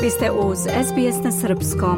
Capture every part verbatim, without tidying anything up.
Vi ste uz S B S na srpskom.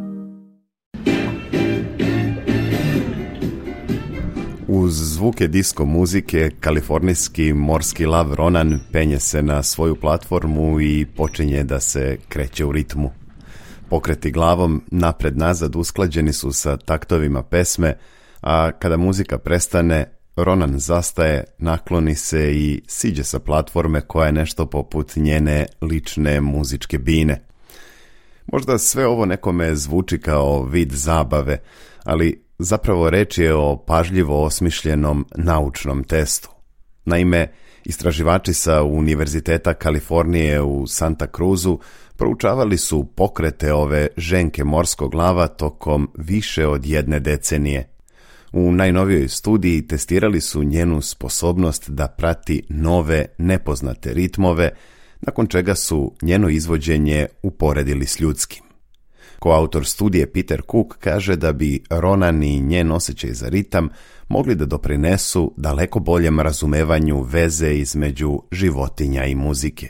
Uz zvuke disko muzike, kalifornijski morski lav Ronan penje se na svoju platformu i počinje da se kreće u ritmu. Pokreti glavom napred-nazad usklađeni su sa taktovima pesme, a kada muzika prestane, Ronan zastaje, nakloni se i siđe sa platforme koja je nešto poput njene lične muzičke bine. Možda sve ovo nekome zvuči kao vid zabave, ali zapravo reč je o pažljivo osmišljenom naučnom testu. Naime, istraživači sa Univerziteta Kalifornije u Santa Cruzu proučavali su pokrete ove ženke morskog lava tokom više od jedne decenije. U najnovijoj studiji testirali su njenu sposobnost da prati nove, nepoznate ritmove, nakon čega su njeno izvođenje uporedili s ljudskim. Koautor studije Peter Cook kaže da bi Ronan i njen osjećaj za ritam mogli da doprinesu daleko boljem razumevanju veze između životinja i muzike.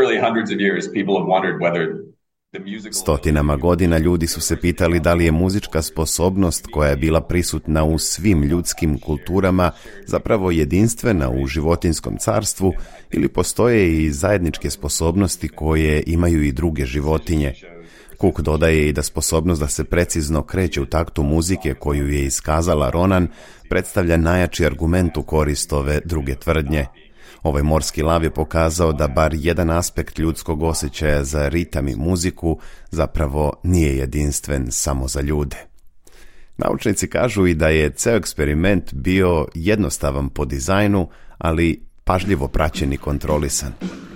Stotinama godina ljudi su se pitali da li je muzička sposobnost koja je bila prisutna u svim ljudskim kulturama zapravo jedinstvena u životinjskom carstvu ili postoje i zajedničke sposobnosti koje imaju i druge životinje. Cook dodaje i da sposobnost da se precizno kreće u taktu muzike koju je iskazala Ronan predstavlja najjači argument u korist ove druge tvrdnje. Ovaj morski lav je pokazao da bar jedan aspekt ljudskog osjećaja za ritam i muziku zapravo nije jedinstven samo za ljude. Naučnici kažu i da je ceo eksperiment bio jednostavan po dizajnu, ali pažljivo praćen i kontrolisan.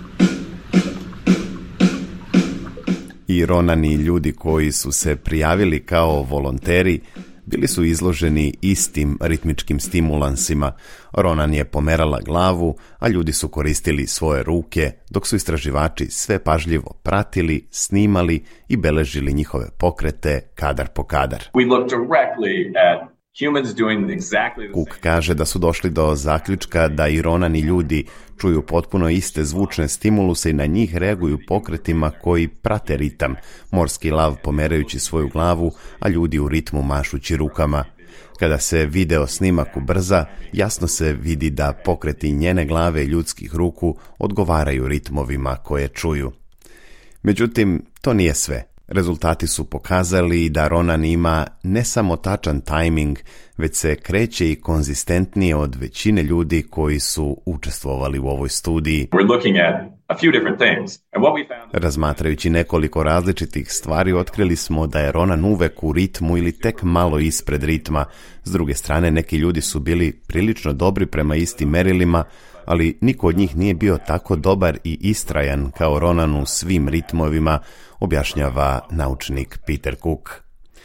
I Ronan i ljudi koji su se prijavili kao volonteri bili su izloženi istim ritmičkim stimulansima. Ronan je pomerala glavu, a ljudi su koristili svoje ruke, dok su istraživači sve pažljivo pratili, snimali i beležili njihove pokrete kadar po kadar. Cook kaže da su došli do zaključka da i Ronan i ljudi čuju potpuno iste zvučne stimuluse i na njih reaguju pokretima koji prate ritam, morski lav pomerajući svoju glavu, a ljudi u ritmu mašući rukama. Kada se video snimak ubrza, jasno se vidi da pokreti njene glave i ljudskih ruku odgovaraju ritmovima koje čuju. Međutim, to nije sve. Rezultati su pokazali da Ronan ima ne samo tačan tajming, već se kreće i konzistentnije od većine ljudi koji su učestvovali u ovoj studiji. Razmatrajući nekoliko različitih stvari, otkrili smo da je Ronan uvek u ritmu ili tek malo ispred ritma. S druge strane, neki ljudi su bili prilično dobri prema istim merilima, ali niko od njih nije bio tako dobar i istrajan kao Ronan u svim ritmovima, objašnjava naučnik Peter Cook.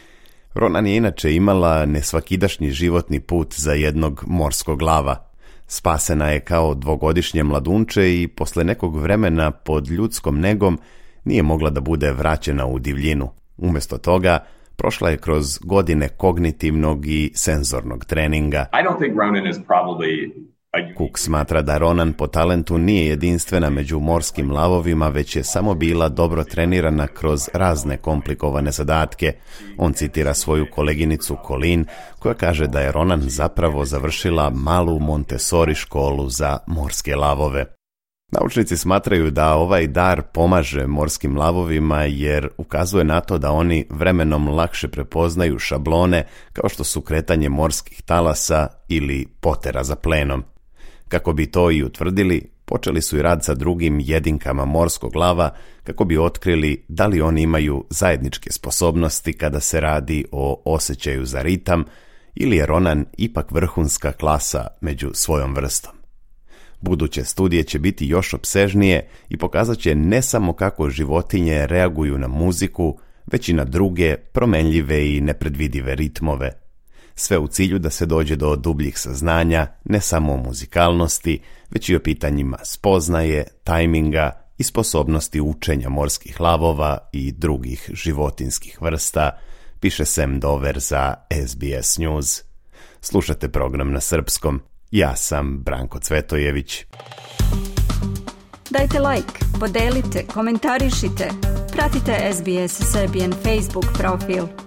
Ronan je inače imala nesvakidašnji životni put za jednog morskog lava. Spasena je kao dvogodišnje mladunče i posle nekog vremena pod ljudskom negom nije mogla da bude vraćena u divljinu. Umjesto toga, prošla je kroz godine kognitivnog i senzornog treninga. I don't think Ronan is probably Cook smatra da Ronan po talentu nije jedinstvena među morskim lavovima, već je samo bila dobro trenirana kroz razne komplikovane zadatke. On citira svoju koleginicu Colleen, koja kaže da je Ronan zapravo završila malu Montessori školu za morske lavove. Naučnici smatraju da ovaj dar pomaže morskim lavovima jer ukazuje na to da oni vremenom lakše prepoznaju šablone kao što su kretanje morskih talasa ili potera za plenom. Kako bi to i utvrdili, počeli su i rad sa drugim jedinkama morskog lava kako bi otkrili da li oni imaju zajedničke sposobnosti kada se radi o osjećaju za ritam ili je Ronan ipak vrhunska klasa među svojom vrstom. Buduće studije će biti još opsežnije i pokazat će ne samo kako životinje reaguju na muziku, već i na druge, promenljive i nepredvidive ritmove. Sve u cilju da se dođe do dubljih saznanja, ne samo o muzikalnosti, već i o pitanjima spoznaje, tajminga i sposobnosti učenja morskih lavova i drugih životinskih vrsta, piše Sam Dover za S B S News. Slušate program na srpskom. Ja sam Branko Cvetojević. Dajte like, podelite, komentarišite. Pratite S B S Serbian Facebook profil.